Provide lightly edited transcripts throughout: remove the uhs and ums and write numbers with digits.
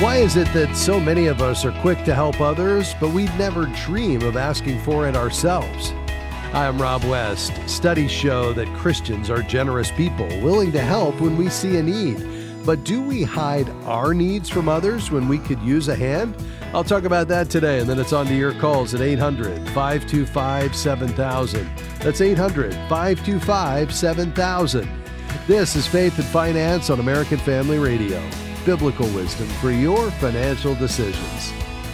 Why is it that so many of us are quick to help others, but we never dream of asking for it ourselves? Hi, I'm Rob West. Studies show that Christians are generous people, willing to help when we see a need. But do we hide our needs from others when we could use a hand? I'll talk about that today, and then it's on to your calls at 800-525-7000. That's 800-525-7000. This is Faith and Finance on American Family Radio. Biblical wisdom for your financial decisions.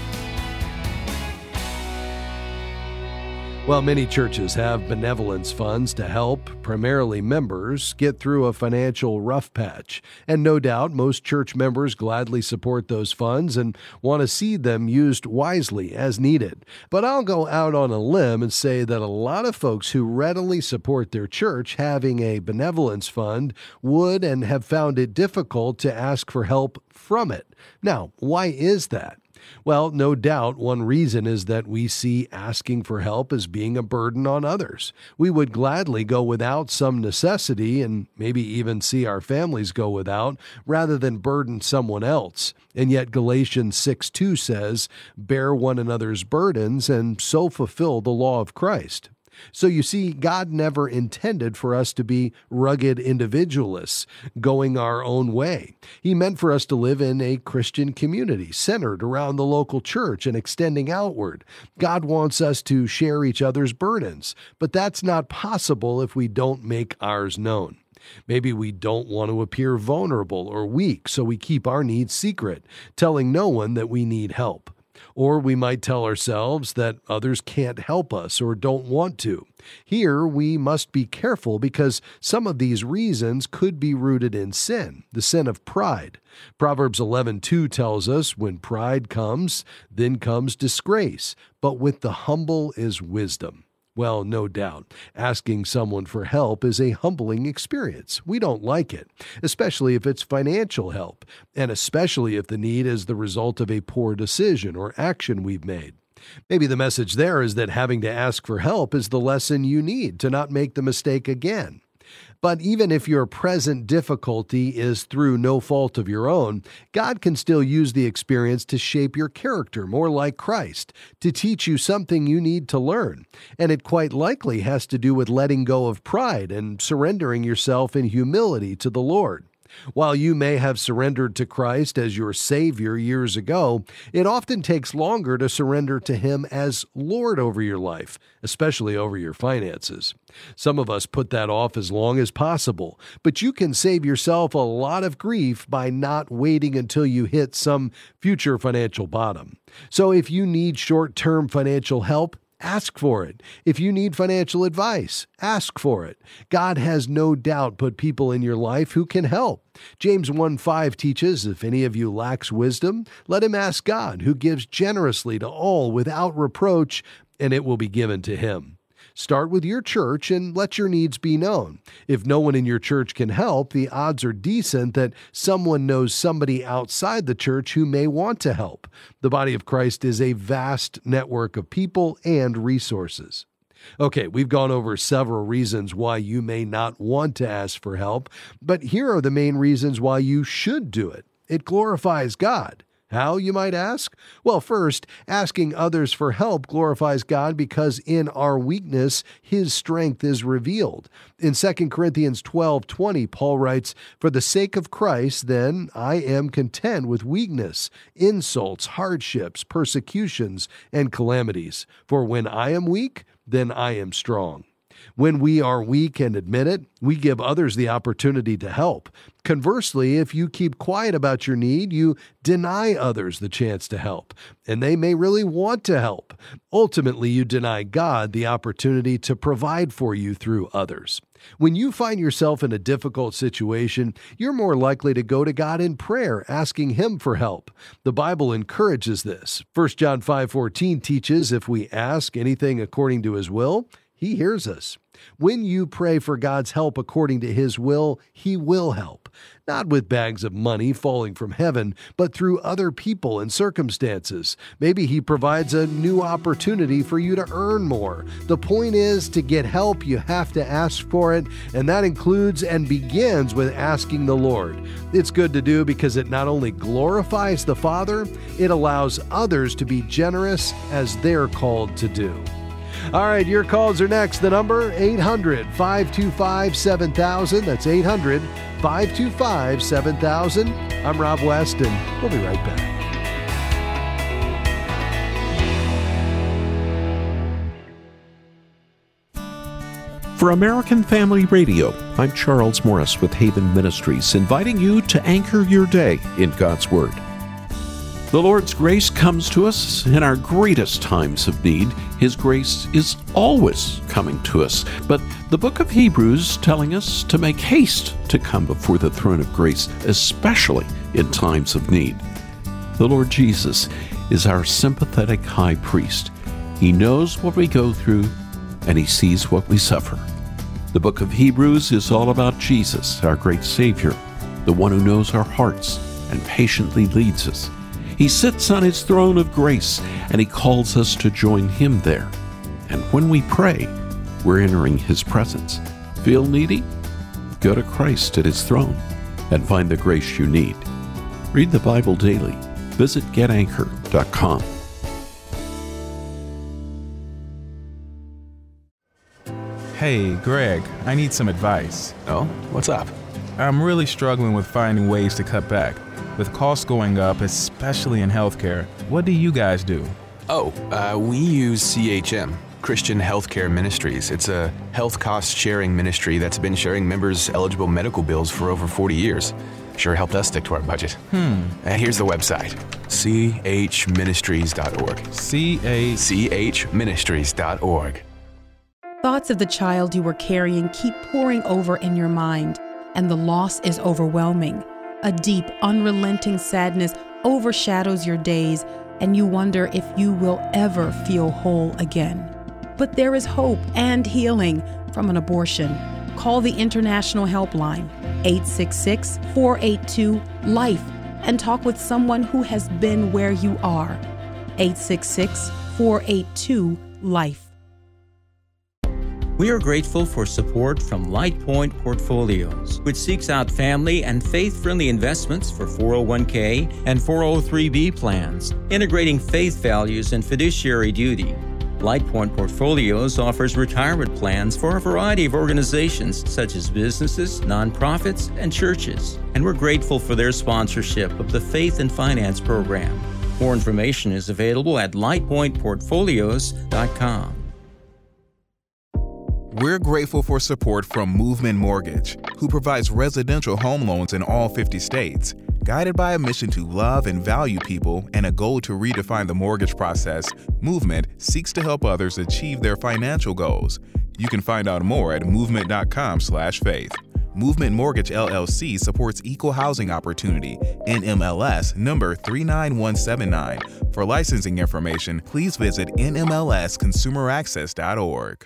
Well, many churches have benevolence funds to help primarily members get through a financial rough patch. And no doubt most church members gladly support those funds and want to see them used wisely as needed. But I'll go out on a limb and say that a lot of folks who readily support their church having a benevolence fund would and have found it difficult to ask for help from it. Now, why is that? Well, no doubt one reason is that we see asking for help as being a burden on others. We would gladly go without some necessity and maybe even see our families go without rather than burden someone else. And yet Galatians 6:2 says, "Bear one another's burdens and so fulfill the law of Christ." So you see, God never intended for us to be rugged individualists, going our own way. He meant for us to live in a Christian community centered around the local church and extending outward. God wants us to share each other's burdens, but that's not possible if we don't make ours known. Maybe we don't want to appear vulnerable or weak, so we keep our needs secret, telling no one that we need help. Or we might tell ourselves that others can't help us or don't want to. Here, we must be careful because some of these reasons could be rooted in sin, the sin of pride. Proverbs 11:2 tells us, "When pride comes, then comes disgrace, but with the humble is wisdom." Well, no doubt, asking someone for help is a humbling experience. We don't like it, especially if it's financial help, and especially if the need is the result of a poor decision or action we've made. Maybe the message there is that having to ask for help is the lesson you need to not make the mistake again. But even if your present difficulty is through no fault of your own, God can still use the experience to shape your character more like Christ, to teach you something you need to learn. And it quite likely has to do with letting go of pride and surrendering yourself in humility to the Lord. While you may have surrendered to Christ as your Savior years ago, it often takes longer to surrender to Him as Lord over your life, especially over your finances. Some of us put that off as long as possible, but you can save yourself a lot of grief by not waiting until you hit some future financial bottom. So if you need short-term financial help, ask for it. If you need financial advice, ask for it. God has no doubt put people in your life who can help. James 1:5 teaches, "If any of you lacks wisdom, let him ask God, who gives generously to all without reproach, and it will be given to him." Start with your church and let your needs be known. If no one in your church can help, the odds are decent that someone knows somebody outside the church who may want to help. The body of Christ is a vast network of people and resources. Okay, we've gone over several reasons why you may not want to ask for help, but here are the main reasons why you should do it. It glorifies God. How, you might ask? Well, first, asking others for help glorifies God because in our weakness, His strength is revealed. In 2 Corinthians 12:20, Paul writes, "For the sake of Christ, then, I am content with weakness, insults, hardships, persecutions, and calamities. For when I am weak, then I am strong." When we are weak and admit it, we give others the opportunity to help. Conversely, if you keep quiet about your need, you deny others the chance to help, and they may really want to help. Ultimately, you deny God the opportunity to provide for you through others. When you find yourself in a difficult situation, you're more likely to go to God in prayer, asking Him for help. The Bible encourages this. 1 John 5:14 teaches, "If we ask anything according to His will, He hears us. When you pray for God's help according to His will, He will help. Not with bags of money falling from heaven, but through other people and circumstances. Maybe He provides a new opportunity for you to earn more. The point is, to get help, you have to ask for it, and that includes and begins with asking the Lord. It's good to do because it not only glorifies the Father, it allows others to be generous as they're called to do. All right, your calls are next. The number, 800-525-7000. That's 800-525-7000. I'm Rob West, and we'll be right back. For American Family Radio, I'm Charles Morris with Haven Ministries, inviting you to anchor your day in God's Word. The Lord's grace comes to us in our greatest times of need. His grace is always coming to us. But the book of Hebrews telling us to make haste to come before the throne of grace, especially in times of need. The Lord Jesus is our sympathetic high priest. He knows what we go through, and He sees what we suffer. The book of Hebrews is all about Jesus, our great Savior, the one who knows our hearts and patiently leads us. He sits on His throne of grace, and He calls us to join Him there. And when we pray, we're entering His presence. Feel needy? Go to Christ at His throne and find the grace you need. Read the Bible daily. Visit getanchor.com. Hey, Greg, I need some advice. Oh, what's up? I'm really struggling with finding ways to cut back. With costs going up, especially in healthcare, what do you guys do? We use CHM, Christian Healthcare Ministries. It's a health cost sharing ministry that's been sharing members' eligible medical bills for over 40 years. Sure helped us stick to our budget. Here's the website, chministries.org. chministries.org. Thoughts of the child you were carrying keep pouring over in your mind, and the loss is overwhelming. A deep, unrelenting sadness overshadows your days, and you wonder if you will ever feel whole again. But there is hope and healing from an abortion. Call the International Helpline, 866-482-LIFE, and talk with someone who has been where you are. 866-482-LIFE. We are grateful for support from LightPoint Portfolios, which seeks out family and faith-friendly investments for 401k and 403b plans, integrating faith values and fiduciary duty. LightPoint Portfolios offers retirement plans for a variety of organizations such as businesses, nonprofits, and churches. And we're grateful for their sponsorship of the Faith and Finance program. More information is available at lightpointportfolios.com. We're grateful for support from Movement Mortgage, who provides residential home loans in all 50 states. Guided by a mission to love and value people and a goal to redefine the mortgage process, Movement seeks to help others achieve their financial goals. You can find out more at movement.com/faith. Movement Mortgage LLC supports equal housing opportunity, NMLS number 39179. For licensing information, please visit nmlsconsumeraccess.org.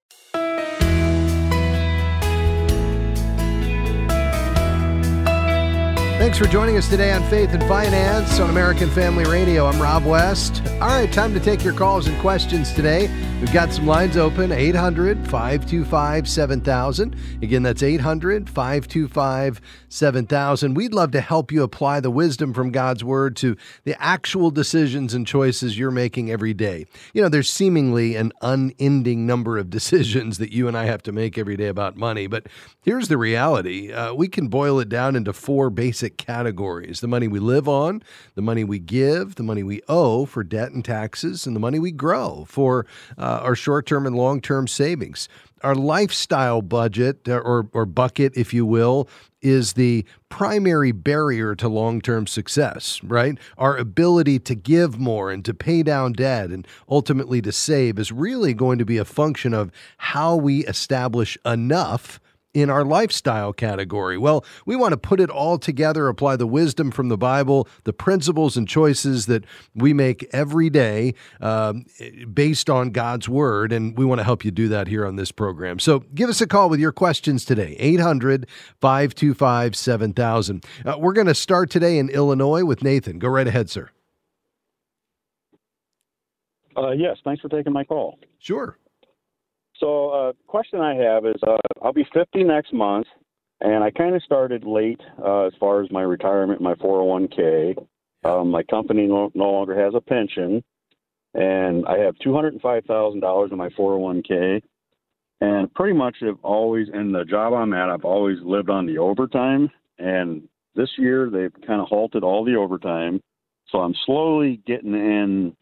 Thanks for joining us today on Faith and Finance on American Family Radio. I'm Rob West. All right, time to take your calls and questions today. We've got some lines open, 800-525-7000. Again, that's 800-525-7000. We'd love to help you apply the wisdom from God's Word to the actual decisions and choices you're making every day. You know, there's seemingly an unending number of decisions that you and I have to make every day about money, but here's the reality. We can boil it down into four basic categories: the money we live on, the money we give, the money we owe for debt and taxes, and the money we grow for our short-term and long-term savings. Our lifestyle budget, or bucket, if you will, is the primary barrier to long-term success, right? Our ability to give more and to pay down debt and ultimately to save is really going to be a function of how we establish enough in our lifestyle category? Well, we want to put it all together, apply the wisdom from the Bible, the principles and choices that we make every day based on God's Word, and we want to help you do that here on this program. So give us a call with your questions today, 800-525-7000. We're going to start today in Illinois with Nathan. Go right ahead, sir. Yes, thanks for taking my call. Sure. So, question I have is, I'll be 50 next month, and I kind of started late as far as my retirement, my 401k. My company no longer has a pension, and I have $205,000 in my 401k. And pretty much have always, in the job I'm at, I've always lived on the overtime. And this year, they've kind of halted all the overtime. So I'm slowly getting in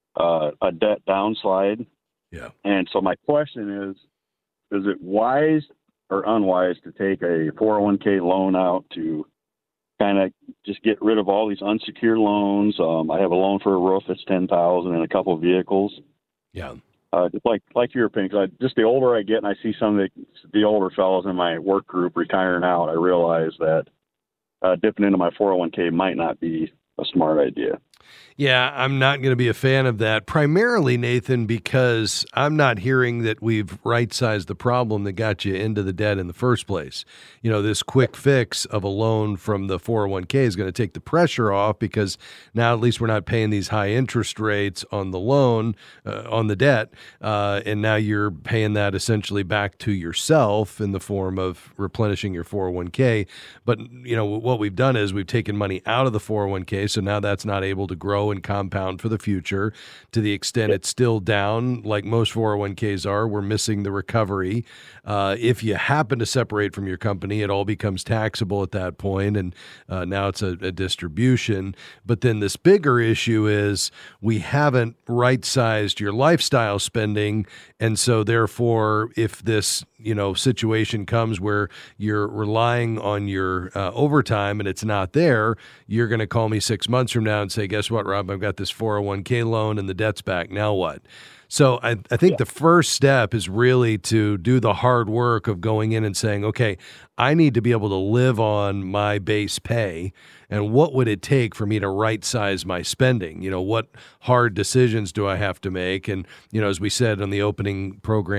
a debt downslide. Yeah. And so my question is it wise or unwise to take a 401k loan out to kind of just get rid of all these unsecured loans? I have a loan for a roof that's $10,000 and a couple of vehicles. Yeah. Just like your opinion, 'cause just the older I get and I see some of the older fellows in my work group retiring out, I realize that dipping into my 401k might not be a smart idea. Yeah, I'm not going to be a fan of that, primarily, Nathan, because I'm not hearing that we've right-sized the problem that got you into the debt in the first place. You know, this quick fix of a loan from the 401k is going to take the pressure off, because now at least we're not paying these high interest rates on the loan, on the debt, and now you're paying that essentially back to yourself in the form of replenishing your 401k. But, you know, what we've done is we've taken money out of the 401k, so now that's not able to grow and compound for the future. To the extent it's still down, like most 401ks are, we're missing the recovery. If you happen to separate from your company, it all becomes taxable at that point, and now it's a distribution. But then this bigger issue is we haven't right-sized your lifestyle spending, and so therefore, if this situation comes where you're relying on your overtime and it's not there, you're going to call me 6 months from now and say, guess what, Rob, I've got this 401k loan and the debt's back. Now what? So I think the first step is really to do the hard work of going in and saying, okay, I need to be able to live on my base pay. And what would it take for me to right-size my spending? What hard decisions do I have to make? And, as we said on the opening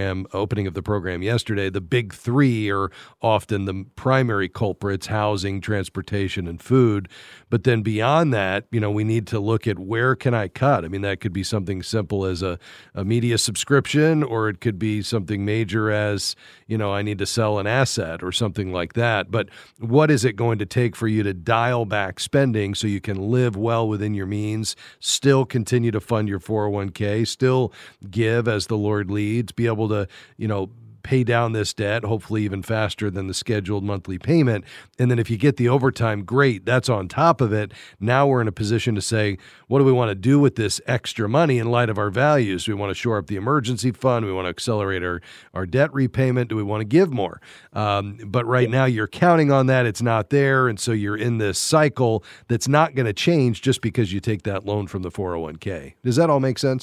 of the program yesterday, the big three are often the primary culprits: housing, transportation, and food. But then beyond that, we need to look at where can I cut? I mean, that could be something simple as a media subscription, or it could be something major as, I need to sell an asset or something like that. But what is it going to take for you to dial back spending so you can live well within your means, still continue to fund your 401k, still give as the Lord leads, be able to, pay down this debt, hopefully even faster than the scheduled monthly payment. And then if you get the overtime, great, that's on top of it. Now we're in a position to say, what do we want to do with this extra money in light of our values? Do we want to shore up the emergency fund? Do we want to accelerate our debt repayment? Do we want to give more? But right now you're counting on that. It's not there. And so you're in this cycle that's not going to change just because you take that loan from the 401k. Does that all make sense?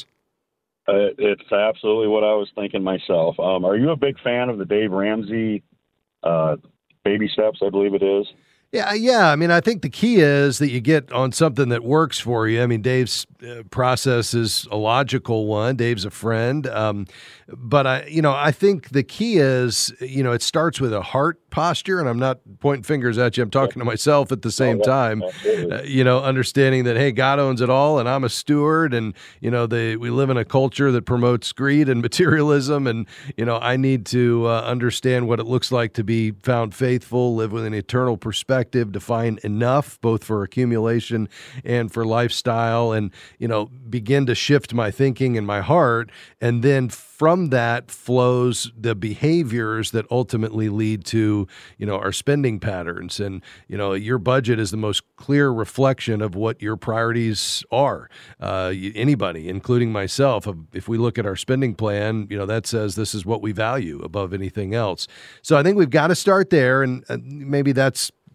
It's absolutely what I was thinking myself. Are you a big fan of the Dave Ramsey Baby Steps, I believe it is? Yeah. I mean, I think the key is that you get on something that works for you. I mean, Dave's process is a logical one. Dave's a friend. But I think the key is, it starts with a heart posture, and I'm not pointing fingers at you. I'm talking to myself at the same time, understanding that, hey, God owns it all and I'm a steward, and, we live in a culture that promotes greed and materialism. And, I need to understand what it looks like to be found faithful, live with an eternal perspective, define enough both for accumulation and for lifestyle, and, begin to shift my thinking and my heart. And then from that flows the behaviors that ultimately lead to, our spending patterns. And, your budget is the most clear reflection of what your priorities are. Anybody, including myself, if we look at our spending plan, that says this is what we value above anything else. So I think we've got to start there. And maybe that's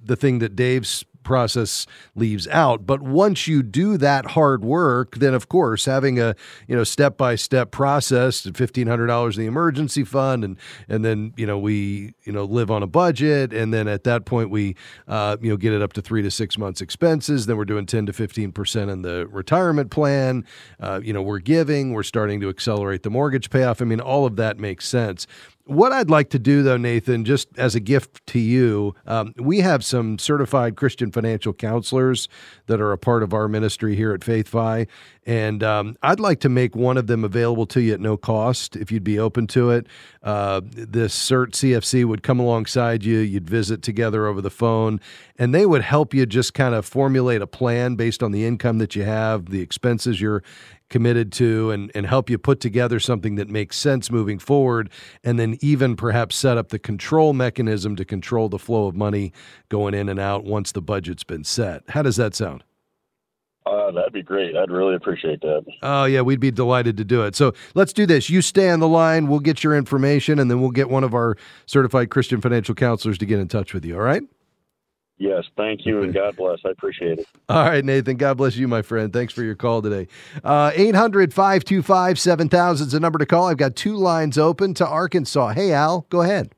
the thing that Dave's process leaves out. But once you do that hard work, then of course having a step-by-step process, $1,500 in the emergency fund, and then we live on a budget, and then at that point we get it up to 3 to 6 months expenses. Then we're doing 10 to 15% in the retirement plan. We're starting to accelerate the mortgage payoff. I mean, all of that makes sense. What I'd like to do, though, Nathan, just as a gift to you, we have some certified Christian financial counselors that are a part of our ministry here at Faith Fi, and I'd like to make one of them available to you at no cost, if you'd be open to it. This CERT CFC would come alongside you, you'd visit together over the phone, and they would help you just kind of formulate a plan based on the income that you have, the expenses you're committed to, and help you put together something that makes sense moving forward, and then even perhaps set up the control mechanism to control the flow of money going in and out once the budget's been set. How does that sound? That'd be great. I'd really appreciate that. Oh, yeah, we'd be delighted to do it. So let's do this. You stay on the line. We'll get your information, and then we'll get one of our certified Christian financial counselors to get in touch with you, all right? Yes, thank you, and God bless. I appreciate it. All right, Nathan. God bless you, my friend. Thanks for your call today. 800-525-7000 is the number to call. I've got 2 lines open to Arkansas. Hey, Al, go ahead.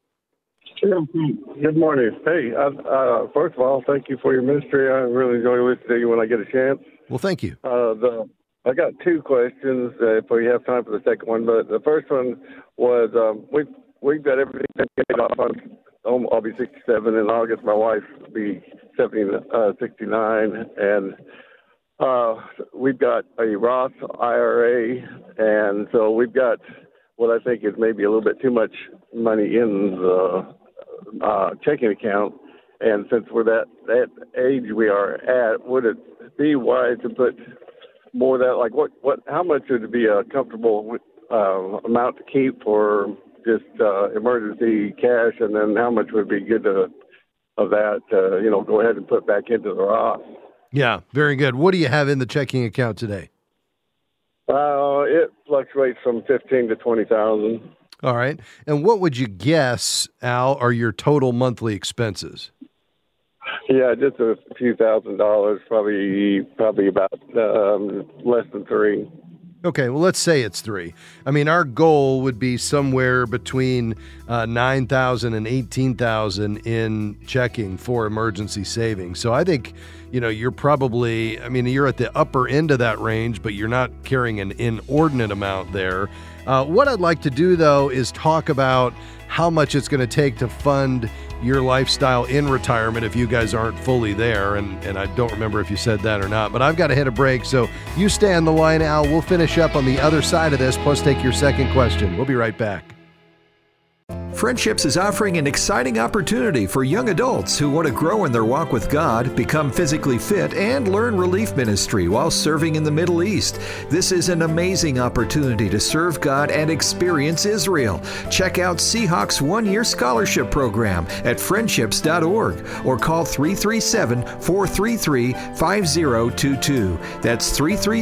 Good morning. Hey, first of all, thank you for your ministry. I really enjoy listening to you when I get a chance. Well, thank you. I got 2 questions if we have time for the second one. But the first one was we've got everything paid off. I'll be 67 in August. My wife will be 69, and we've got a Roth IRA, and so we've got what I think is maybe a little bit too much money in the checking account. And since we're that age we are at, would it be wise to put more of that? Like how much would it be a comfortable amount to keep for just emergency cash, and then how much would be good of that, go ahead and put back into the Roth? Yeah, very good. What do you have in the checking account today? It fluctuates from $15,000 to $20,000. All right. And what would you guess, Al, are your total monthly expenses? Yeah, just a few $1,000s, probably about less than 3. Okay, well, let's say it's 3. I mean, our goal would be somewhere between $9,000 and $18,000 in checking for emergency savings. So I think, you're probably, you're at the upper end of that range, but you're not carrying an inordinate amount there. What I'd like to do, though, is talk about how much it's going to take to fund your lifestyle in retirement if you guys aren't fully there. And I don't remember if you said that or not, but I've got to hit a break. So you stay on the line, Al. We'll finish up on the other side of this, plus take your second question. We'll be right back. Friendships is offering an exciting opportunity for young adults who want to grow in their walk with God, become physically fit, and learn relief ministry while serving in the Middle East. This is an amazing opportunity to serve God and experience Israel. Check out Seahawks' one-year scholarship program at friendships.org or call 337-433-5022. That's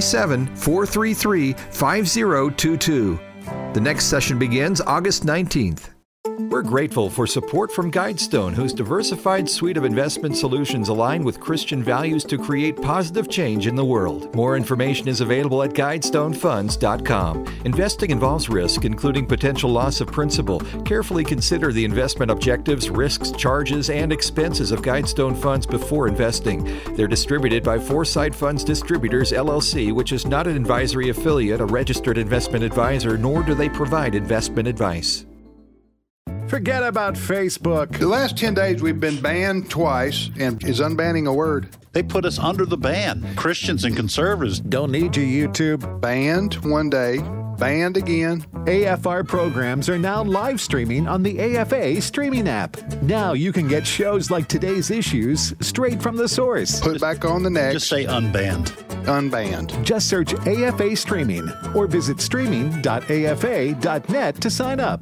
337-433-5022. The next session begins August 19th. We're grateful for support from Guidestone, whose diversified suite of investment solutions align with Christian values to create positive change in the world. More information is available at GuidestoneFunds.com. Investing involves risk, including potential loss of principal. Carefully consider the investment objectives, risks, charges, and expenses of Guidestone Funds before investing. They're distributed by Foresight Funds Distributors, LLC, which is not an advisory affiliate, a registered investment advisor, nor do they provide investment advice. Forget about Facebook. The last 10 days we've been banned twice, and is unbanning a word? They put us under the ban. Christians and conservatives don't need you, YouTube. Banned one day, banned again. AFR programs are now live streaming on the AFA streaming app. Now you can get shows like Today's Issues straight from the source. Put back on the next. Just say unbanned. Unbanned. Just search AFA streaming or visit streaming.afa.net to sign up.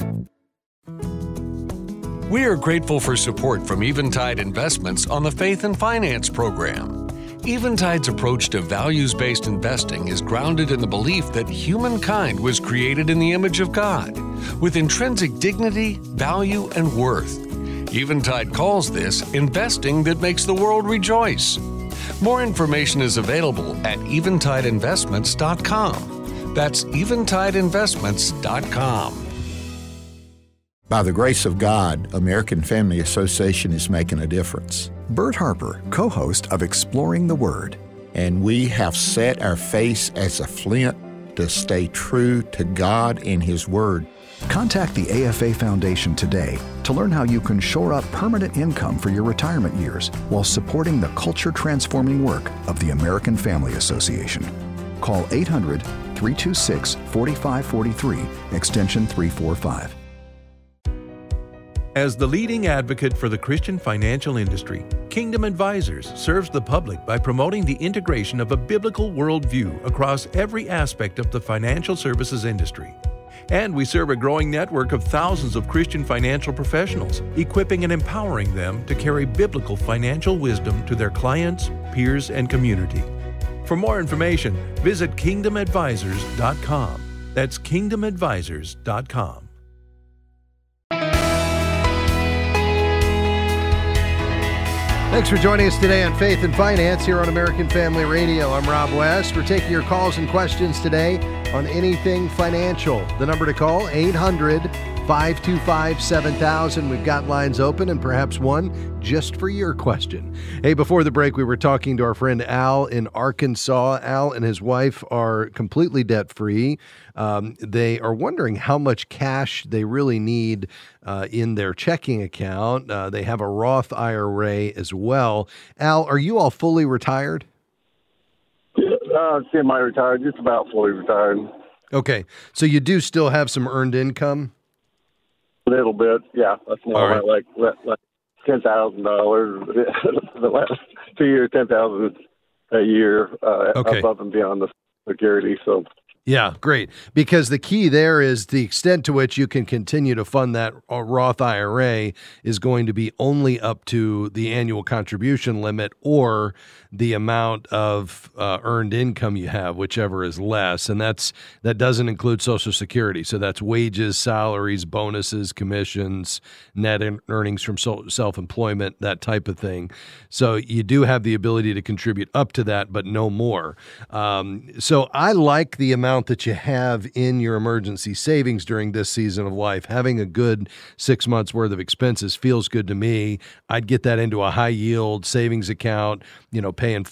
We are grateful for support from Eventide Investments on the Faith and Finance program. Eventide's approach to values-based investing is grounded in the belief that humankind was created in the image of God, with intrinsic dignity, value, and worth. Eventide calls this investing that makes the world rejoice. More information is available at eventideinvestments.com. That's eventideinvestments.com. By the grace of God, American Family Association is making a difference. Bert Harper, co-host of Exploring the Word. And we have set our face as a flint to stay true to God and His Word. Contact the AFA Foundation today to learn how you can shore up permanent income for your retirement years while supporting the culture-transforming work of the American Family Association. Call 800-326-4543, extension 345. As the leading advocate for the Christian financial industry, Kingdom Advisors serves the public by promoting the integration of a biblical worldview across every aspect of the financial services industry. And we serve a growing network of thousands of Christian financial professionals, equipping and empowering them to carry biblical financial wisdom to their clients, peers, and community. For more information, visit kingdomadvisors.com. That's kingdomadvisors.com. Thanks for joining us today on Faith and Finance here on American Family Radio. I'm Rob West. We're taking your calls and questions today on anything financial. The number to call, 800-525-7000. We've got lines open and perhaps one just for your question. Hey, before the break, we were talking to our friend Al in Arkansas. Al and his wife are completely debt-free. They are wondering how much cash they really need in their checking account. They have a Roth IRA as well. Al, are you all fully retired? Semi-retired, just about fully retired. Okay, so you do still have some earned income? A little bit, yeah. That's more like $10,000. The last 2 years, $10,000 a year above and beyond the security. So. Yeah, great. Because the key there is the extent to which you can continue to fund that Roth IRA is going to be only up to the annual contribution limit or the amount of earned income you have, whichever is less. And that doesn't include Social Security. So that's wages, salaries, bonuses, commissions, net earnings from self-employment, that type of thing. So you do have the ability to contribute up to that, but no more. So I like the amount that you have in your emergency savings during this season of life. Having a good 6 months worth of expenses feels good to me. I'd get that into a high yield savings account, paying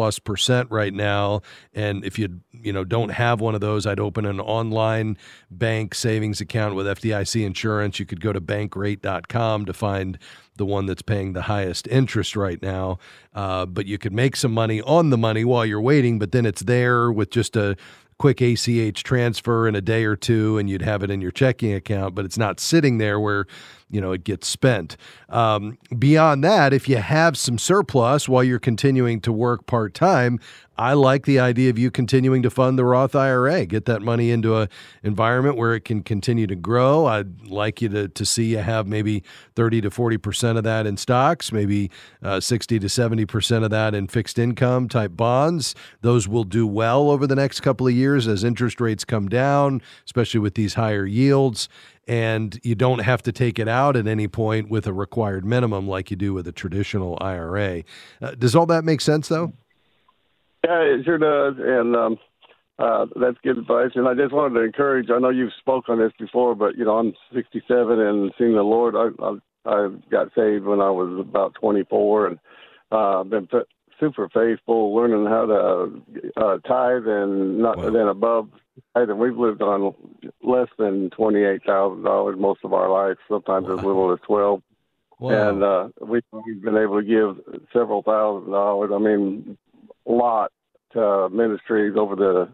4+% right now. And if you don't have one of those, I'd open an online bank savings account with FDIC insurance. You could go to bankrate.com to find the one that's paying the highest interest right now. But you could make some money on the money while you're waiting, but then it's there with just a quick ACH transfer in a day or two, and you'd have it in your checking account, but it's not sitting there where, it gets spent. Beyond that, if you have some surplus while you're continuing to work part-time, I like the idea of you continuing to fund the Roth IRA. Get that money into an environment where it can continue to grow. I'd like you to see you have maybe 30 to 40% of that in stocks, maybe 60 to 70% of that in fixed income type bonds. Those will do well over the next couple of years as interest rates come down, especially with these higher yields. And you don't have to take it out at any point with a required minimum like you do with a traditional IRA. Does all that make sense, though? Yeah, it sure does, and that's good advice. And I just wanted to encourage, I know you've spoke on this before, but, I'm 67 and seeing the Lord. I got saved when I was about 24 and been super faithful, learning how to tithe and not then above. And we've lived on less than $28,000 most of our life, sometimes as little as 12. Wow. And we've been able to give several $1,000s. I mean, a lot to ministries over the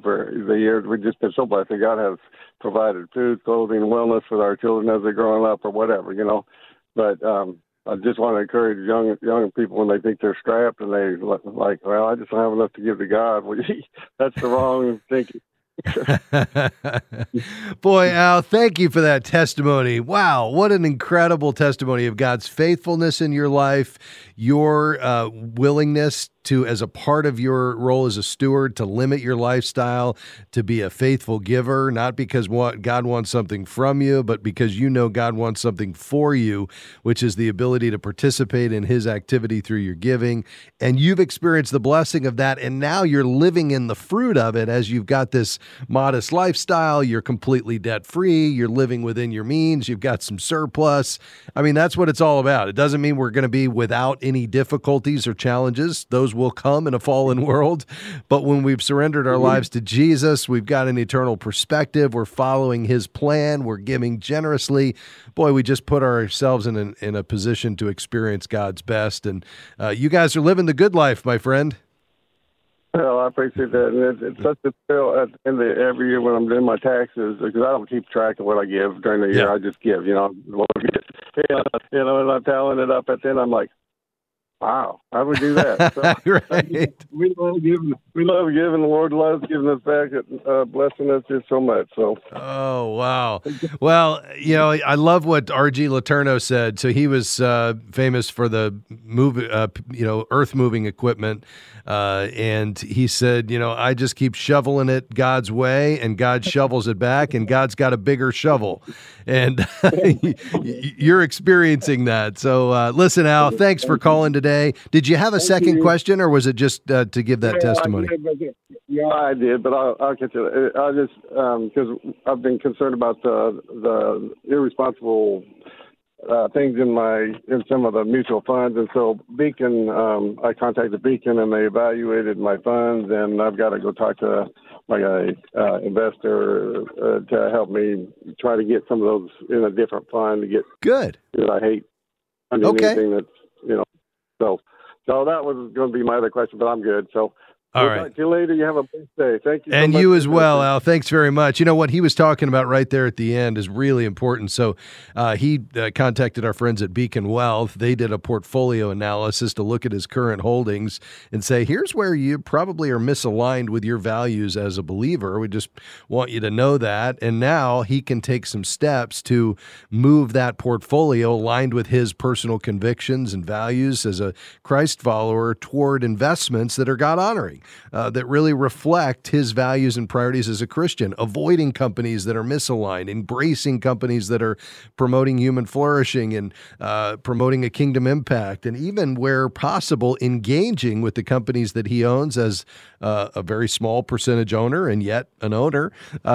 years. We've just been so blessed. And God has provided food, clothing, wellness for our children as they're growing up or whatever, But I just want to encourage young people when they think they're strapped and they like, well, I just don't have enough to give to God. Well, that's the wrong thinking. Boy, Al, thank you for that testimony. Wow, what an incredible testimony of God's faithfulness in your life, your willingness to, as a part of your role as a steward, to limit your lifestyle, to be a faithful giver, not because God wants something from you, but because you know God wants something for you, which is the ability to participate in his activity through your giving. And you've experienced the blessing of that, and now you're living in the fruit of it as you've got this modest lifestyle. You're completely debt-free. You're living within your means. You've got some surplus. I mean, that's what it's all about. It doesn't mean we're going to be without any difficulties or challenges. Those will come in a fallen world. But when we've surrendered our lives to Jesus, we've got an eternal perspective. We're following his plan. We're giving generously. Boy, we just put ourselves in a position to experience God's best. And you guys are living the good life, my friend. Well, I appreciate that. And it's such a thrill at the end of every year when I'm doing my taxes, because I don't keep track of what I give during the year. I just give, and I'm tallying it up at the end. I'm like, wow, how do we do that? So, right. We love giving. The Lord loves giving us back, blessing us just so much. So. Oh, wow. Well, I love what R.G. Letourneau said. So he was famous for the earth-moving equipment. And he said, I just keep shoveling it God's way, and God shovels it back, and God's got a bigger shovel. And you're experiencing that. So listen, Al, thanks for calling today. Did you have a second question, or was it just to give that testimony? I did, but I'll get to it. I just, because I've been concerned about the irresponsible things in some of the mutual funds, and so Beacon, I contacted Beacon, and they evaluated my funds, and I've got to go talk to my investor to help me try to get some of those in a different fund to get good. I hate anything that's so that was going to be my other question, but I'm good. So. All right. Talk to you later. You have a blessed day. Thank you. And so much you as well, Al. Thanks very much. What he was talking about right there at the end is really important. So he contacted our friends at Beacon Wealth. They did a portfolio analysis to look at his current holdings and say, here's where you probably are misaligned with your values as a believer. We just want you to know that. And now he can take some steps to move that portfolio aligned with his personal convictions and values as a Christ follower toward investments that are God-honoring. That really reflect his values and priorities as a Christian, avoiding companies that are misaligned, embracing companies that are promoting human flourishing and promoting a kingdom impact, and even where possible, engaging with the companies that he owns as a very small percentage owner and yet an owner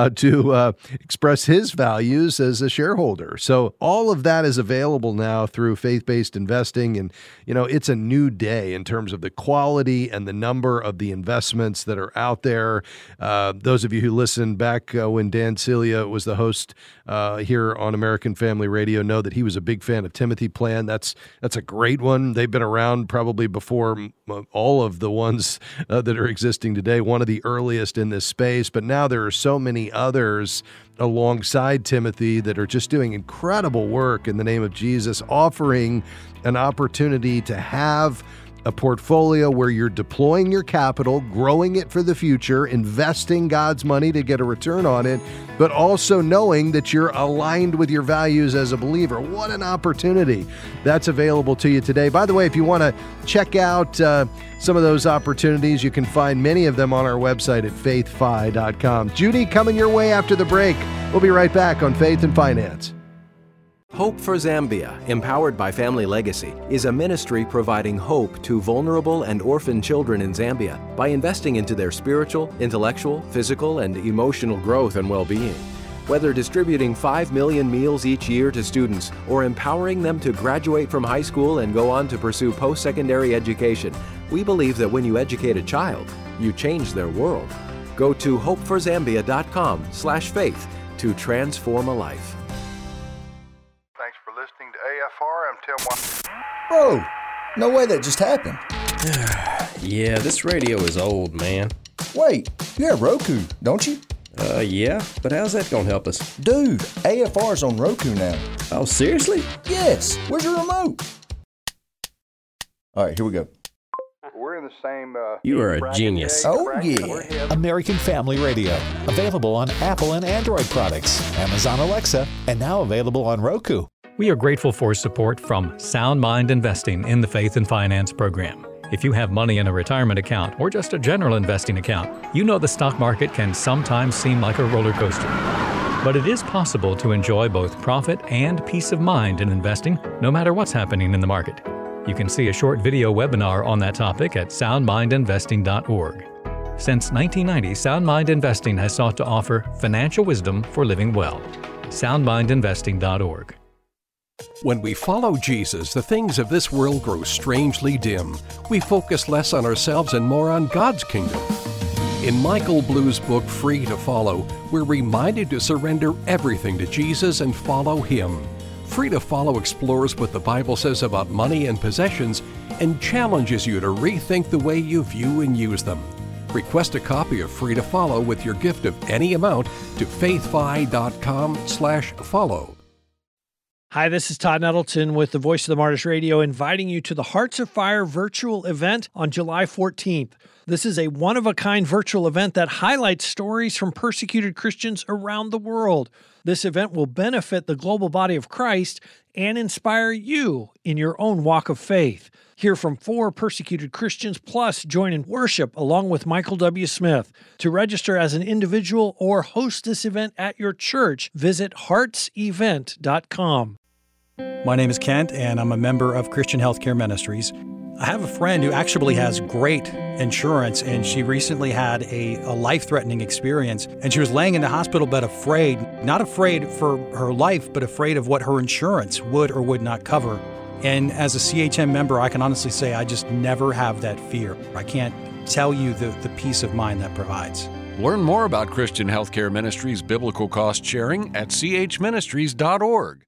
to express his values as a shareholder. So all of that is available now through faith-based investing, and it's a new day in terms of the quality and the number of the investments that are out there. Those of you who listened back when Dan Celia was the host here on American Family Radio know that he was a big fan of Timothy Plan. That's a great one. They've been around probably before all of the ones that are existing today, one of the earliest in this space. But now there are so many others alongside Timothy that are just doing incredible work in the name of Jesus, offering an opportunity to have a portfolio where you're deploying your capital, growing it for the future, investing God's money to get a return on it, but also knowing that you're aligned with your values as a believer. What an opportunity that's available to you today. By the way, if you want to check out some of those opportunities, you can find many of them on our website at faithfi.com. Judy, coming your way after the break. We'll be right back on Faith and Finance. Hope for Zambia, empowered by Family Legacy, is a ministry providing hope to vulnerable and orphan children in Zambia by investing into their spiritual, intellectual, physical, and emotional growth and well-being. Whether distributing 5 million meals each year to students or empowering them to graduate from high school and go on to pursue post-secondary education, we believe that when you educate a child, you change their world. Go to hopeforzambia.com/faith to transform a life. Listening to AFR, I'm Tim White. Bro, no way that just happened. Yeah, this radio is old, man. Wait, you have Roku, don't you? Yeah, but how's that gonna help us? Dude, AFR's on Roku now. Oh, seriously? Yes, where's your remote? All right, here we go. We're in the same... you are a genius. Oh, yeah. American Family Radio. Available on Apple and Android products, Amazon Alexa, and now available on Roku. We are grateful for support from Sound Mind Investing in the Faith and Finance program. If you have money in a retirement account or just a general investing account, you know the stock market can sometimes seem like a roller coaster. But it is possible to enjoy both profit and peace of mind in investing, no matter what's happening in the market. You can see a short video webinar on that topic at soundmindinvesting.org. Since 1990, Sound Mind Investing has sought to offer financial wisdom for living well. soundmindinvesting.org. When we follow Jesus, the things of this world grow strangely dim. We focus less on ourselves and more on God's kingdom. In Michael Blue's book, Free to Follow, we're reminded to surrender everything to Jesus and follow Him. Free to Follow explores what the Bible says about money and possessions and challenges you to rethink the way you view and use them. Request a copy of Free to Follow with your gift of any amount to faithfi.com/follow. Hi, this is Todd Nettleton with the Voice of the Martyrs Radio, inviting you to the Hearts of Fire virtual event on July 14th. This is a one-of-a-kind virtual event that highlights stories from persecuted Christians around the world. This event will benefit the global body of Christ and inspire you in your own walk of faith. Hear from 4 persecuted Christians, plus join in worship along with Michael W. Smith. To register as an individual or host this event at your church, visit heartsevent.com. My name is Kent, and I'm a member of Christian Healthcare Ministries. I have a friend who actually has great insurance, and she recently had a life-threatening experience, and she was laying in the hospital bed afraid, not afraid for her life, but afraid of what her insurance would or would not cover. And as a CHM member, I can honestly say I just never have that fear. I can't tell you the peace of mind that provides. Learn more about Christian Healthcare Ministries biblical cost sharing at chministries.org.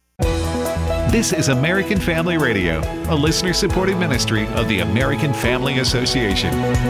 This is American Family Radio, a listener-supported ministry of the American Family Association.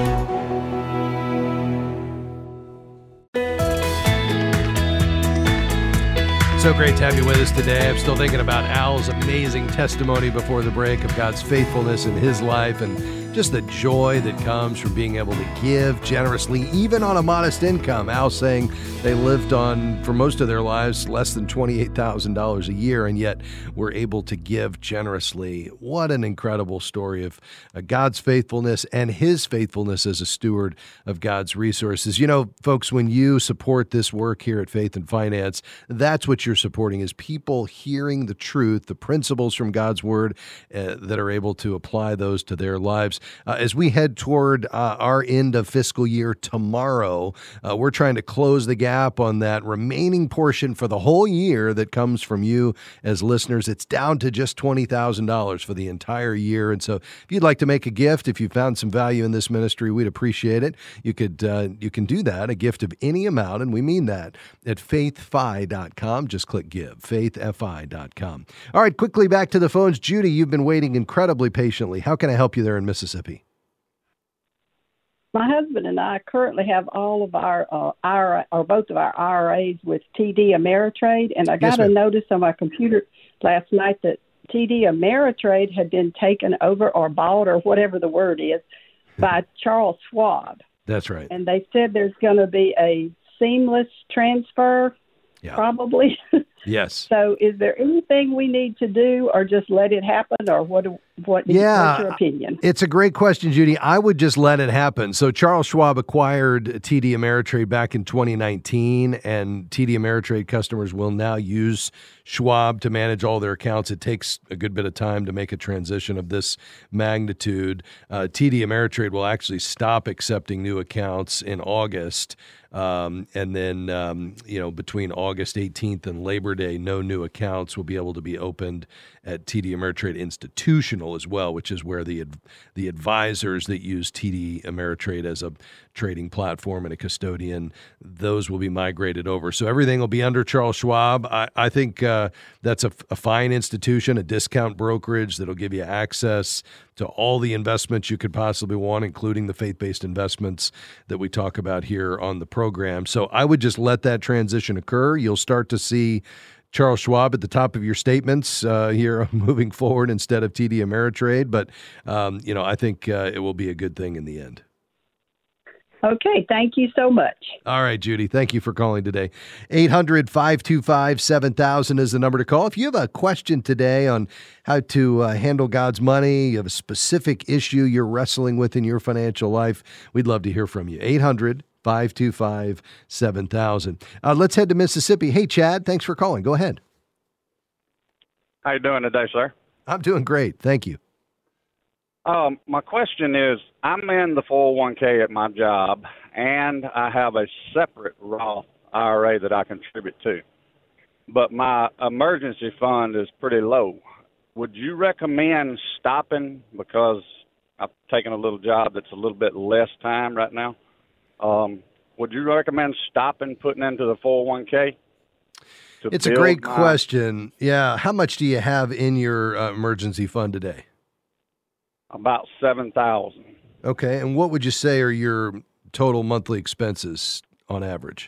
So great to have you with us today. I'm still thinking about Al's amazing testimony before the break of God's faithfulness in his life and just the joy that comes from being able to give generously, even on a modest income. Al saying they lived on, for most of their lives, less than $28,000 a year, and yet were able to give generously. What an incredible story of God's faithfulness and his faithfulness as a steward of God's resources. You know, folks, when you support this work here at Faith and Finance, that's what you're supporting, is people hearing the truth, the principles from God's Word that are able to apply those to their lives. As we head toward our end of fiscal year tomorrow, we're trying to close the gap on that remaining portion for the whole year that comes from you as listeners. It's down to just $20,000 for the entire year. And so if you'd like to make a gift, if you found some value in this ministry, we'd appreciate it. You can do that, a gift of any amount, and we mean that, at faithfi.com. Just click give, faithfi.com. All right, quickly back to the phones. Judy, you've been waiting incredibly patiently. How can I help you there in Mississippi? My husband and I currently have all of our both of our IRAs with TD Ameritrade, and I got a notice on my computer last night that TD Ameritrade had been taken over or bought, or whatever the word is, by Charles Schwab. That's right. And they said there's going to be a seamless transfer, probably. Yes. So is there anything we need to do, or just let it happen, or what's your opinion? It's a great question, Judy. I would just let it happen. So Charles Schwab acquired TD Ameritrade back in 2019, and TD Ameritrade customers will now use Schwab to manage all their accounts. It takes a good bit of time to make a transition of this magnitude. TD Ameritrade will actually stop accepting new accounts in August. And then, between August 18th and Labor Day, no new accounts will be able to be opened at TD Ameritrade Institutional as well, which is where the advisors that use TD Ameritrade as a trading platform and a custodian, those will be migrated over. So everything will be under Charles Schwab. I think that's a fine institution, a discount brokerage that'll give you access to all the investments you could possibly want, including the faith-based investments that we talk about here on the program. So I would just let that transition occur. You'll start to see Charles Schwab at the top of your statements here moving forward instead of TD Ameritrade. But, I think it will be a good thing in the end. Okay, thank you so much. All right, Judy, thank you for calling today. 800-525-7000 is the number to call. If you have a question today on how to handle God's money, you have a specific issue you're wrestling with in your financial life, we'd love to hear from you. 800-525-7000. Let's head to Mississippi. Hey, Chad, thanks for calling. Go ahead. How you doing today, sir? I'm doing great. Thank you. My question is, I'm in the 401k at my job, and I have a separate Roth IRA that I contribute to. But my emergency fund is pretty low. Would you recommend stopping, because I've taken a little job that's a little bit less time right now? Would you recommend stopping putting into the 401k? It's a great question. Yeah. How much do you have in your emergency fund today? About $7,000. Okay. And what would you say are your total monthly expenses on average?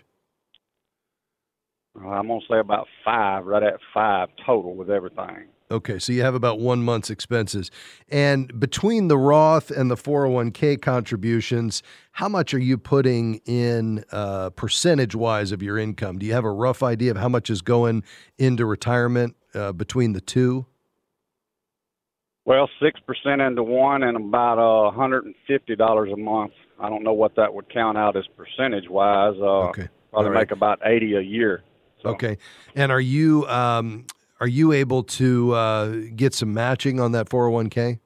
I'm going to say about right at 5 total with everything. Okay. So you have about 1 month's expenses. And between the Roth and the 401k contributions, how much are you putting in percentage-wise of your income? Do you have a rough idea of how much is going into retirement between the two? Well, 6% into one and about $150 a month. I don't know what that would count out as percentage-wise. Okay. Probably make about $80 a year. So. Okay. And are you able to get some matching on that 401k?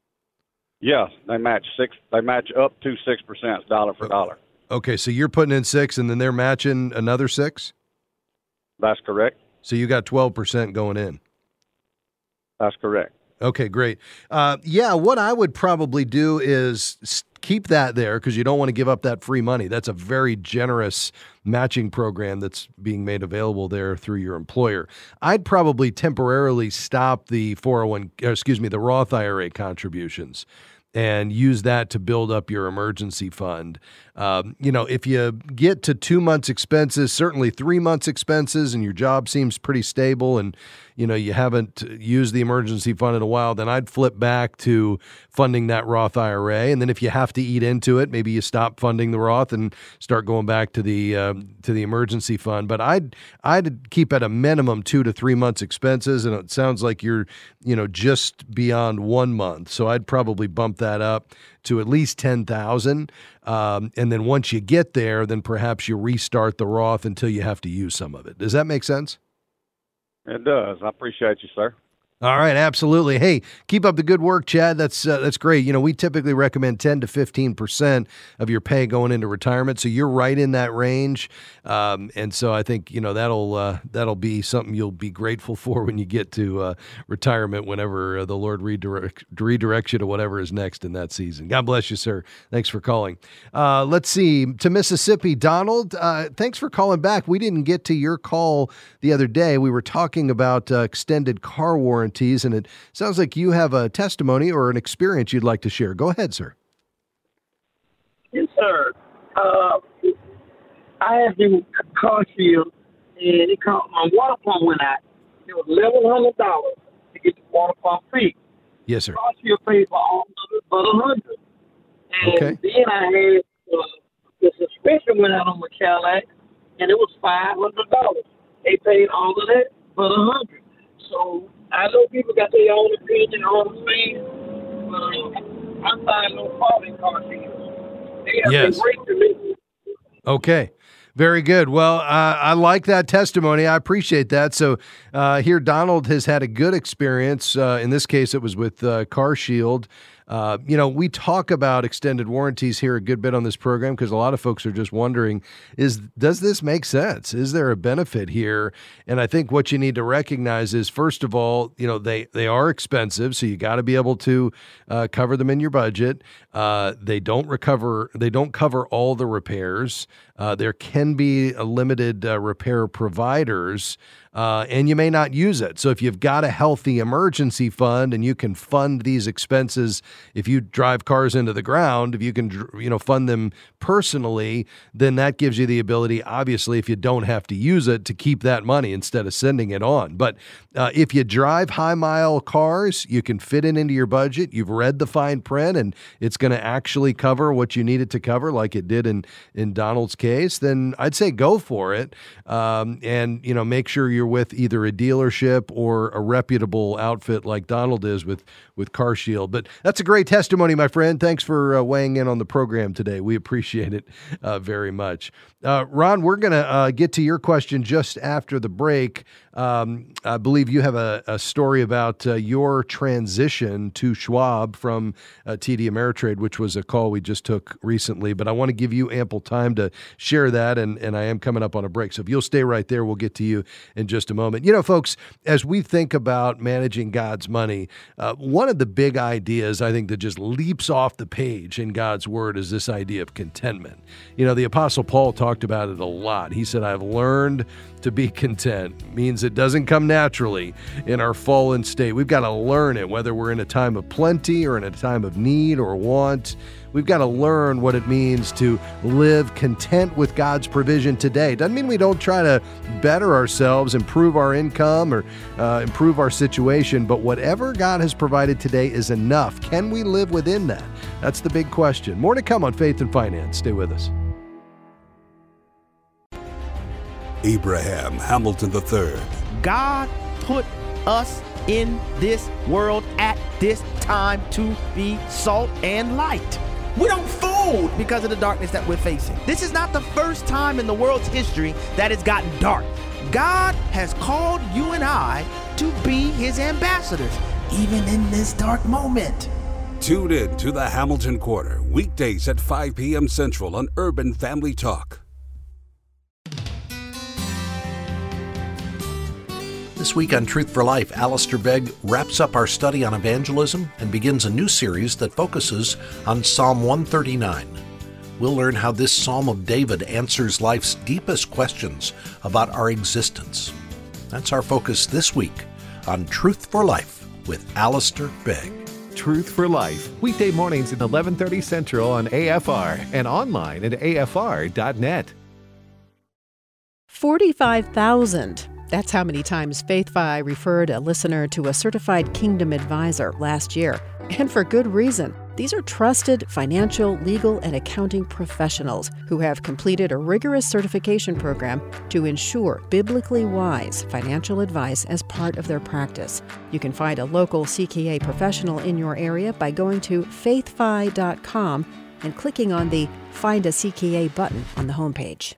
Yes, they match up to 6% dollar for dollar. Okay, so you're putting in 6 and then they're matching another 6? That's correct. So you got 12% going in. That's correct. Okay, great. What I would probably do is keep that there because you don't want to give up that free money. That's a very generous matching program that's being made available there through your employer. I'd probably temporarily stop the the Roth IRA contributions and use that to build up your emergency fund. If you get to 2 months expenses, certainly 3 months expenses, and your job seems pretty stable and, you haven't used the emergency fund in a while, then I'd flip back to funding that Roth IRA. And then if you have to eat into it, maybe you stop funding the Roth and start going back to the emergency fund. But I'd keep at a minimum 2 to 3 months expenses. And it sounds like you're, just beyond 1 month. So I'd probably bump that up to at least $10,000. And then once you get there, then perhaps you restart the Roth until you have to use some of it. Does that make sense? It does. I appreciate you, sir. All right, absolutely. Hey, keep up the good work, Chad. That's great. We typically recommend 10 to 15% of your pay going into retirement, so you're right in that range. And so I think that'll be something you'll be grateful for when you get to retirement, whenever the Lord redirects you to whatever is next in that season. God bless you, sir. Thanks for calling. Let's see, to Mississippi, Donald. Thanks for calling back. We didn't get to your call the other day. We were talking about extended car warranties, and it sounds like you have a testimony or an experience you'd like to share. Go ahead, sir. Yes, sir. I had the car shield, and my water pump went out. It was $1,100 to get the water pump fixed. Yes, sir. The car shield paid for all of it but $100. And then I had the suspension went out on my Cadillac, and it was $500. They paid all of that but $100. So I know people got their own opinion on things, but I find no fault in car shields. They have been great to me. Okay. Very good. Well, I like that testimony. I appreciate that. So here, Donald has had a good experience. In this case, it was with CarShield. We talk about extended warranties here a good bit on this program because a lot of folks are just wondering, does this make sense? Is there a benefit here? And I think what you need to recognize is, first of all, they are expensive, so you got to be able to cover them in your budget. They don't cover all the repairs. There can be a limited repair providers. and you may not use it. So if you've got a healthy emergency fund and you can fund these expenses, if you drive cars into the ground, if you can, fund them personally, then that gives you the ability, obviously, if you don't have to use it, to keep that money instead of sending it on. But if you drive high-mile cars, you can fit it into your budget. You've read the fine print, and it's going to actually cover what you need it to cover, like it did in Donald's case, then I'd say go for it. And make sure you're with either a dealership or a reputable outfit like Donald is with CarShield. But that's a great testimony, my friend. Thanks for weighing in on the program today. We appreciate it very much. Ron, we're going to get to your question just after the break. I believe you have a story about your transition to Schwab from TD Ameritrade, which was a call we just took recently. But I want to give you ample time to share that, and I am coming up on a break. So if you'll stay right there, we'll get to you in just a moment. Folks, as we think about managing God's money, one of the big ideas I think that just leaps off the page in God's Word is this idea of contentment. The Apostle Paul talked about it a lot. He said, I've learned to be content. Means it doesn't come naturally in our fallen state. We've got to learn it, whether we're in a time of plenty or in a time of need or want. We've got to learn what it means to live content with God's provision today. Doesn't mean we don't try to better ourselves, improve our income, or improve our situation, but whatever God has provided today is enough. Can we live within that? That's the big question. More to come on Faith and Finance. Stay with us. Abraham Hamilton III. God put us in this world at this time to be salt and light. We don't fold because of the darkness that we're facing. This is not the first time in the world's history that it's gotten dark. God has called you and I to be his ambassadors, even in this dark moment. Tune in to the Hamilton Quarter, weekdays at 5 p.m. Central on Urban Family Talk. This week on Truth for Life, Alistair Begg wraps up our study on evangelism and begins a new series that focuses on Psalm 139. We'll learn how this Psalm of David answers life's deepest questions about our existence. That's our focus this week on Truth for Life with Alistair Begg. Truth for Life, weekday mornings at 11:30 Central on AFR and online at afr.net. 45,000. That's how many times FaithFi referred a listener to a certified Kingdom advisor last year. And for good reason. These are trusted financial, legal, and accounting professionals who have completed a rigorous certification program to ensure biblically wise financial advice as part of their practice. You can find a local CKA professional in your area by going to faithfi.com and clicking on the Find a CKA button on the homepage.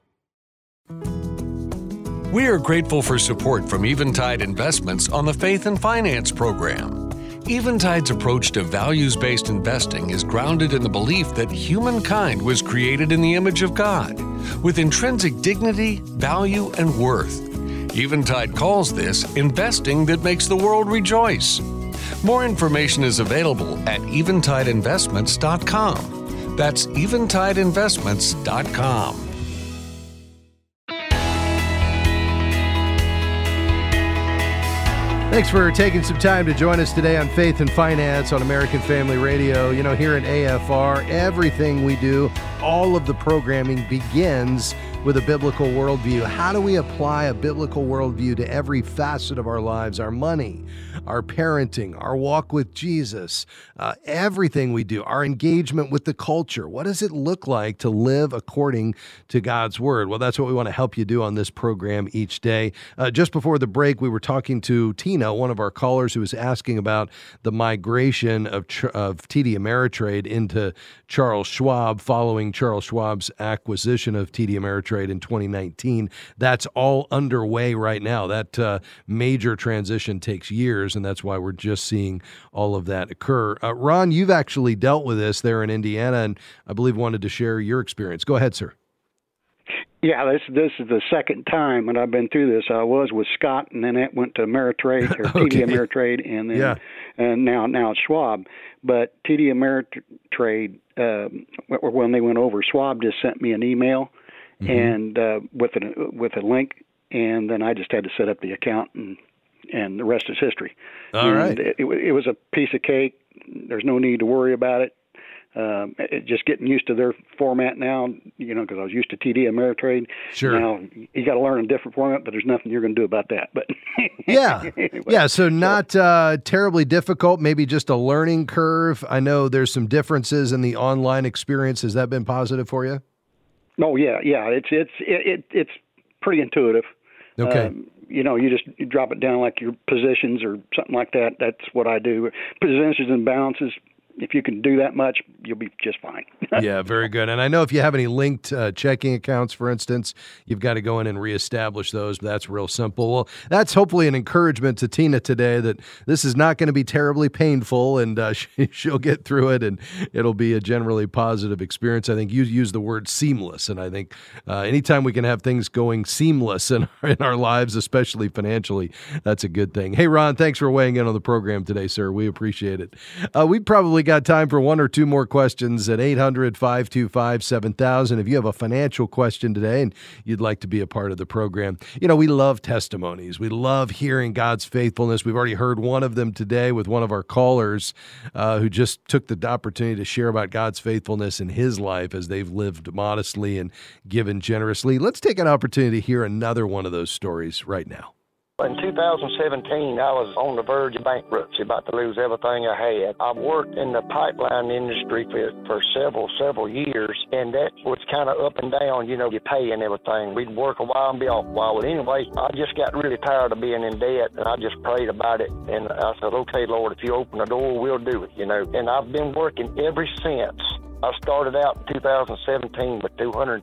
We are grateful for support from Eventide Investments on the Faith and Finance program. Eventide's approach to values-based investing is grounded in the belief that humankind was created in the image of God, with intrinsic dignity, value, and worth. Eventide calls this investing that makes the world rejoice. More information is available at eventideinvestments.com. That's eventideinvestments.com. Thanks for taking some time to join us today on Faith and Finance on American Family Radio. You know, here at AFR, everything we do, all of the programming begins with a biblical worldview. How do we apply a biblical worldview to every facet of our lives? Our money, our parenting, our walk with Jesus, everything we do, our engagement with the culture. What does it look like to live according to God's Word? Well, that's what we want to help you do on this program each day. Just before the break, we were talking to Tina, one of our callers, who was asking about the migration of TD Ameritrade into Charles Schwab following Charles Schwab's acquisition of TD Ameritrade in 2019. That's all underway right now. That major transition takes years, and that's why we're just seeing all of that occur. Ron, you've actually dealt with this there in Indiana, and I believe wanted to share your experience. Go ahead, sir. Yeah, this is the second time when I've been through this. I was with Scott, and then it went to Ameritrade or Okay. TD Ameritrade, and then and now it's Schwab. But TD Ameritrade, when they went over, Schwab just sent me an email and with a link, and then I just had to set up the account, and the rest is history. All right. It was a piece of cake. There's no need to worry about it. Just getting used to their format now, because I was used to TD Ameritrade. Sure. Now you got to learn a different format, but there's nothing you're going to do about that. But anyway, yeah. So not terribly difficult. Maybe just a learning curve. I know there's some differences in the online experience. Has that been positive for you? Oh yeah. It's pretty intuitive. Okay. You drop it down like your positions or something like that. That's what I do. Positions and balances. If you can do that much, you'll be just fine. Yeah, very good. And I know if you have any linked checking accounts, for instance, you've got to go in and reestablish those, but that's real simple. Well, that's hopefully an encouragement to Tina today that this is not going to be terribly painful, and she'll get through it, and it'll be a generally positive experience. I think you use the word seamless, and I think anytime we can have things going seamless in our lives, especially financially, that's a good thing. Hey, Ron, thanks for weighing in on the program today, sir. We appreciate it. We probably got time for one or two more questions at 800-525-7000. If you have a financial question today and you'd like to be a part of the program, we love testimonies. We love hearing God's faithfulness. We've already heard one of them today with one of our callers who just took the opportunity to share about God's faithfulness in his life as they've lived modestly and given generously. Let's take an opportunity to hear another one of those stories right now. In 2017, I was on the verge of bankruptcy, about to lose everything I had. I've worked in the pipeline industry for several years, and that was kind of up and down, you pay and everything. We'd work a while and be off a while. But anyway, I just got really tired of being in debt, and I just prayed about it. And I said, okay, Lord, if you open the door, we'll do it, And I've been working ever since. I started out in 2017 with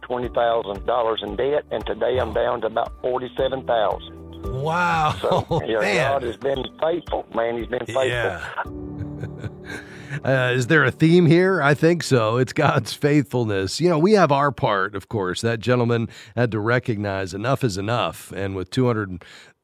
$220,000 in debt, and today I'm down to about $47,000. Wow. So, God has been faithful, man. He's been faithful. Yeah. Is there a theme here? I think so. It's God's faithfulness. We have our part, of course. That gentleman had to recognize enough is enough. And with $200,000+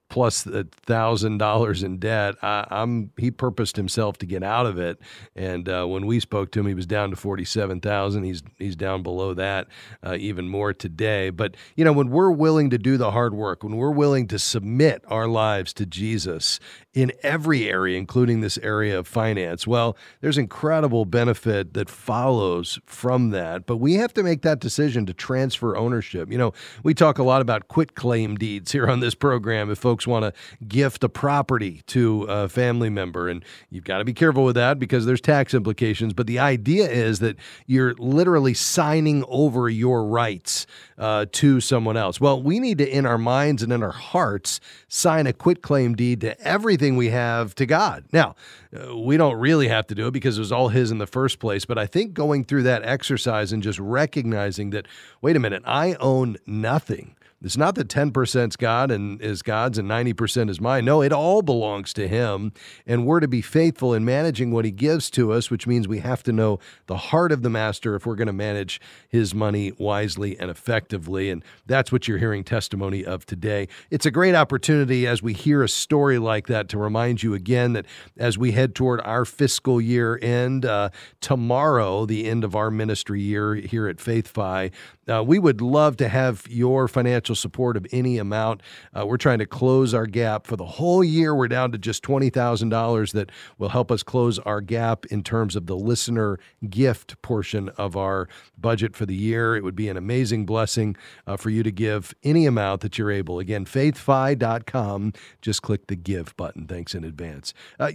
in debt, he purposed himself to get out of it. And when we spoke to him, he was down to $47,000. He's down below that even more today. But when we're willing to do the hard work, when we're willing to submit our lives to Jesus in every area, including this area of finance, well, there's incredible benefit that follows from that. But we have to make that decision to transfer ownership. We talk a lot about quitclaim deeds here on this program. If folks want to gift a property to a family member, and you've got to be careful with that because there's tax implications. But the idea is that you're literally signing over your rights to someone else. Well, we need to, in our minds and in our hearts, sign a quitclaim deed to everything we have to God. Now, we don't really have to do it because it was all his in the first place. But I think going through that exercise and just recognizing that, wait a minute, I own nothing. It's not that 10% is God's and 90% is mine. No, it all belongs to him, and we're to be faithful in managing what he gives to us, which means we have to know the heart of the master if we're going to manage his money wisely and effectively, and that's what you're hearing testimony of today. It's a great opportunity as we hear a story like that to remind you again that as we head toward our fiscal year end, tomorrow, the end of our ministry year here at FaithFi, we would love to have your financial support of any amount. We're trying to close our gap for the whole year. We're down to just $20,000 that will help us close our gap in terms of the listener gift portion of our budget for the year. It would be an amazing blessing for you to give any amount that you're able. Again, faithfi.com. Just click the give button. Thanks in advance.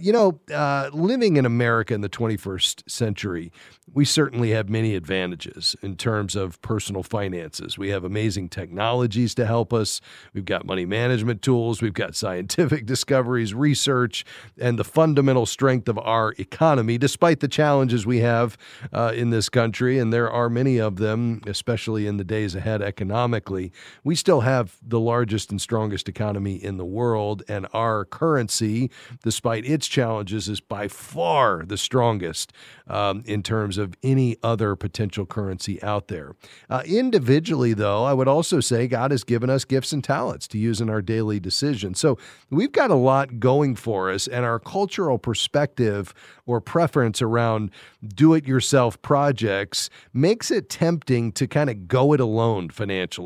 Living in America in the 21st century, we certainly have many advantages in terms of personal finances. We have amazing technologies to help us. We've got money management tools. We've got scientific discoveries, research, and the fundamental strength of our economy, despite the challenges we have in this country, and there are many of them, especially in the days ahead economically. We still have the largest and strongest economy in the world, and our currency, despite its challenges, is by far the strongest in terms of any other potential currency out there. Individually, though, I would also say God has given us gifts and talents to use in our daily decisions. So we've got a lot going for us, and our cultural perspective or preference around do-it-yourself projects makes it tempting to kind of go it alone financially.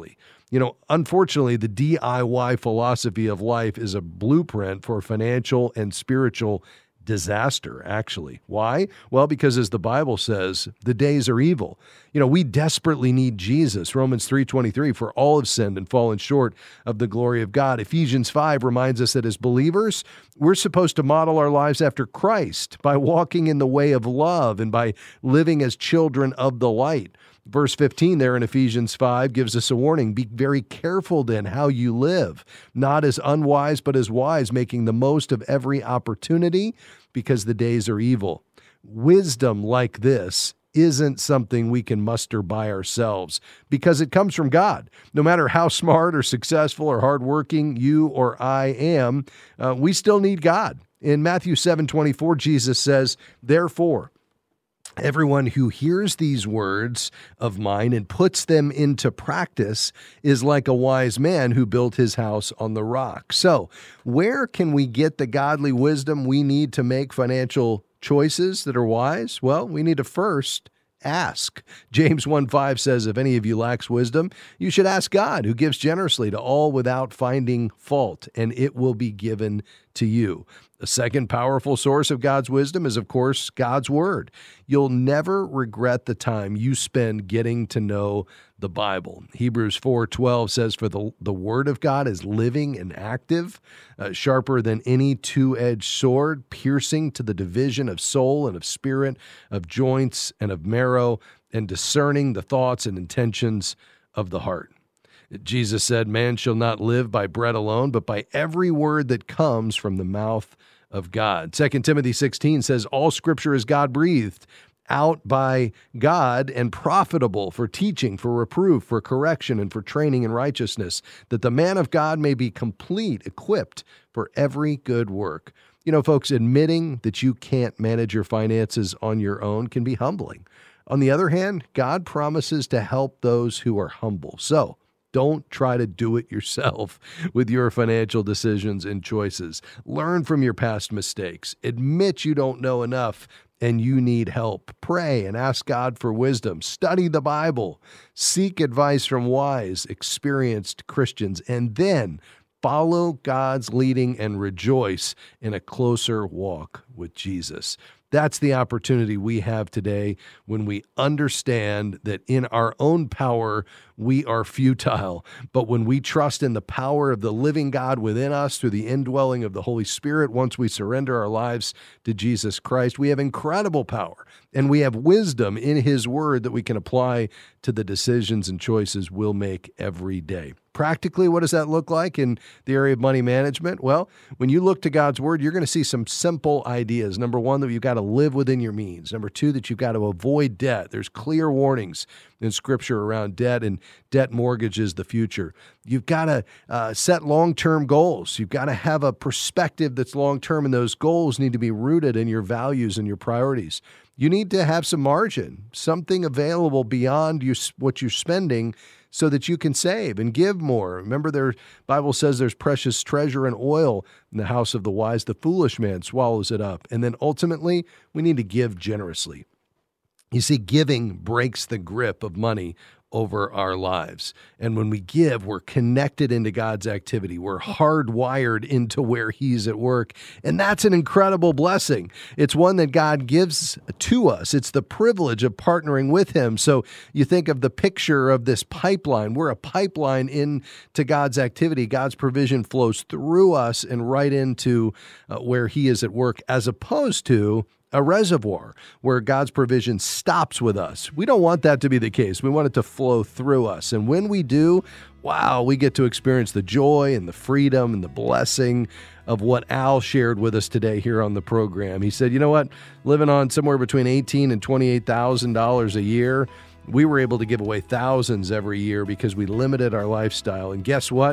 Unfortunately, the DIY philosophy of life is a blueprint for financial and spiritual disaster, actually. Why? Well, because as the Bible says, the days are evil. We desperately need Jesus. Romans 3:23, for all have sinned and fallen short of the glory of God. Ephesians 5 reminds us that as believers, we're supposed to model our lives after Christ by walking in the way of love and by living as children of the light. Verse 15 there in Ephesians 5 gives us a warning. Be very careful then how you live, not as unwise, but as wise, making the most of every opportunity because the days are evil. Wisdom like this isn't something we can muster by ourselves because it comes from God. No matter how smart or successful or hardworking you or I am, we still need God. In Matthew 7:24, Jesus says, therefore, everyone who hears these words of mine and puts them into practice is like a wise man who built his house on the rock. So, where can we get the godly wisdom we need to make financial choices that are wise? Well, we need to first ask. James 1:5 says, if any of you lacks wisdom, you should ask God, who gives generously to all without finding fault, and it will be given to you. The second powerful source of God's wisdom is, of course, God's Word. You'll never regret the time you spend getting to know the Bible. Hebrews 4:12 says, for the Word of God is living and active, sharper than any two-edged sword, piercing to the division of soul and of spirit, of joints and of marrow, and discerning the thoughts and intentions of the heart. Jesus said, man shall not live by bread alone, but by every word that comes from the mouth of God. 2 Timothy 16 says, all Scripture is God-breathed out by God and profitable for teaching, for reproof, for correction, and for training in righteousness, that the man of God may be complete, equipped for every good work. Folks, admitting that you can't manage your finances on your own can be humbling. On the other hand, God promises to help those who are humble. So, don't try to do it yourself with your financial decisions and choices. Learn from your past mistakes. Admit you don't know enough and you need help. Pray and ask God for wisdom. Study the Bible. Seek advice from wise, experienced Christians, and then follow God's leading and rejoice in a closer walk with Jesus. That's the opportunity we have today when we understand that in our own power, we are futile. But when we trust in the power of the living God within us through the indwelling of the Holy Spirit, once we surrender our lives to Jesus Christ, we have incredible power. And we have wisdom in His Word that we can apply to the decisions and choices we'll make every day. Practically, what does that look like in the area of money management? Well, when you look to God's Word, you're going to see some simple ideas. Number one, that you've got to live within your means. Number two, that you've got to avoid debt. There's clear warnings in Scripture around debt, and debt mortgages the future. You've got to set long-term goals. You've got to have a perspective that's long-term, and those goals need to be rooted in your values and your priorities. You need to have some margin, something available beyond what you're spending so that you can save and give more. Remember, the Bible says there's precious treasure and oil in the house of the wise. The foolish man swallows it up. And then ultimately, we need to give generously. You see, giving breaks the grip of money over our lives. And when we give, we're connected into God's activity. We're hardwired into where He's at work. And that's an incredible blessing. It's one that God gives to us. It's the privilege of partnering with Him. So you think of the picture of this pipeline. We're a pipeline into God's activity. God's provision flows through us and right into where He is at work, as opposed to a reservoir where God's provision stops with us. We don't want that to be the case. We want it to flow through us. And when we do, wow, we get to experience the joy and the freedom and the blessing of what Al shared with us today here on the program. He said, you know what, living on somewhere between $18,000 and $28,000 a year, we were able to give away thousands every year because we limited our lifestyle. And guess what?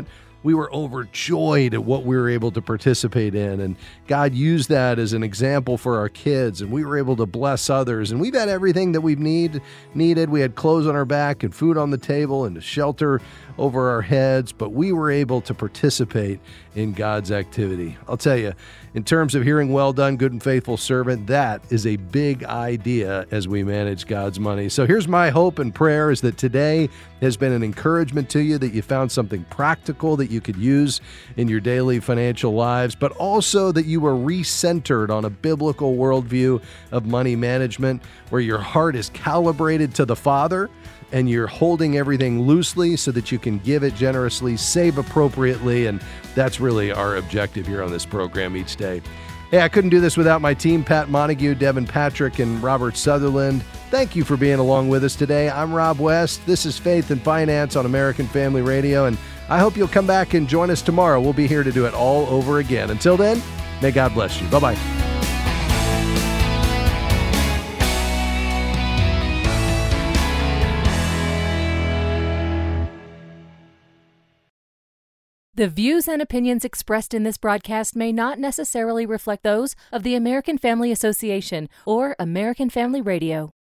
we were overjoyed at what we were able to participate in. And God used that as an example for our kids, and we were able to bless others. And we've had everything that we've needed. We had clothes on our back and food on the table and a shelter over our heads, but we were able to participate in God's activity. I'll tell you, in terms of hearing well done, good and faithful servant, that is a big idea as we manage God's money. So here's my hope and prayer is that today has been an encouragement to you, that you found something practical that you could use in your daily financial lives, but also that you were recentered on a biblical worldview of money management, where your heart is calibrated to the Father and you're holding everything loosely so that you can give it generously, save appropriately, and that's really our objective here on this program each day. Hey, I couldn't do this without my team, Pat Montague, Devin Patrick, and Robert Sutherland. Thank you for being along with us today. I'm Rob West. This is Faith and Finance on American Family Radio, and I hope you'll come back and join us tomorrow. We'll be here to do it all over again. Until then, may God bless you. Bye-bye. The views and opinions expressed in this broadcast may not necessarily reflect those of the American Family Association or American Family Radio.